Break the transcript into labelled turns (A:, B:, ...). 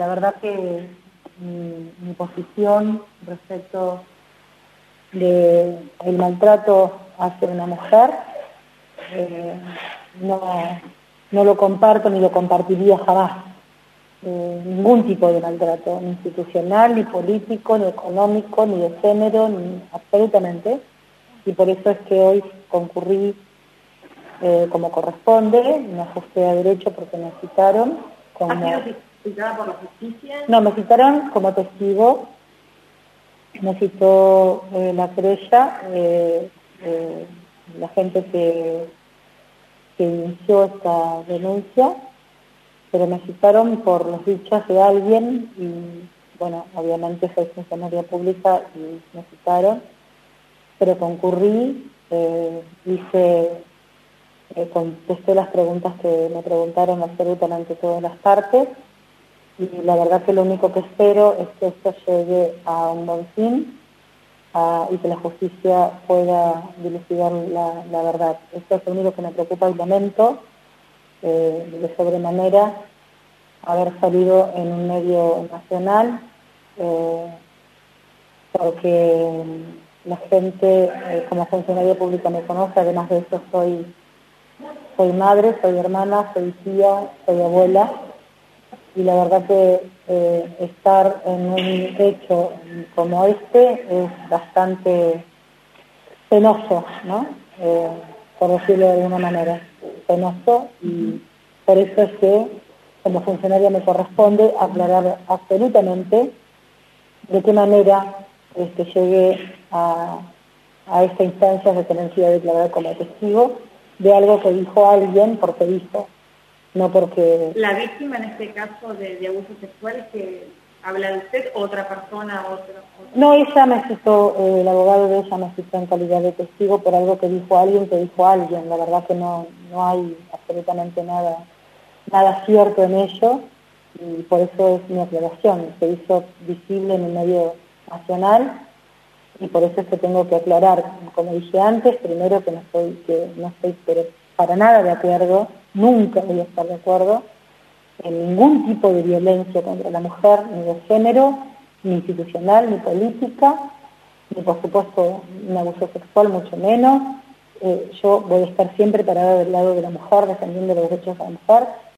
A: la verdad que mi posición respecto del maltrato hacia una mujer no lo comparto ni lo compartiría jamás. Ningún tipo de maltrato, ni institucional, ni político, ni económico, ni de género, ni absolutamente. Y por eso es que hoy concurrí como corresponde, me ajusté a derecho porque me citaron.
B: ¿Has sido citada por la justicia?
A: No, me citaron como testigo, me citó la querella, la gente que inició esta denuncia, pero me citaron por los dichos de alguien y, bueno, obviamente soy funcionaria pública y me citaron, pero concurrí, contesté las preguntas que me preguntaron absolutamente todas las partes, y la verdad que lo único que espero es que esto llegue a un buen fin y que la justicia pueda dilucidar la verdad. Esto es lo único que me preocupa y lamento de sobremanera haber salido en un medio nacional, porque la gente como funcionaria pública me conoce. Además de eso soy madre, soy hermana, soy tía, soy abuela, y la verdad que estar en un hecho como este es bastante penoso, ¿no? Por decirlo de alguna manera, penoso, y por eso es que como funcionaria me corresponde aclarar absolutamente de qué manera llegué a esta instancia de tener sido declarada como testigo de algo que dijo alguien porque dijo, no porque...
B: ¿La víctima en este caso de abusos sexuales que habla de usted, otra persona, otra?
A: No, ella me citó, el abogado de ella me citó en calidad de testigo por algo que dijo alguien que dijo alguien. La verdad que no hay absolutamente nada cierto en ello, y por eso es mi aclaración. Se hizo visible en el medio nacional y por eso es que tengo que aclarar, como dije antes, primero que no estoy pero para nada de acuerdo, nunca voy a estar de acuerdo en ningún tipo de violencia contra la mujer, ni de género, ni institucional, ni política, ni por supuesto un abuso sexual, mucho menos. Yo voy a estar siempre parada del lado de la mujer, defendiendo los derechos de la mujer,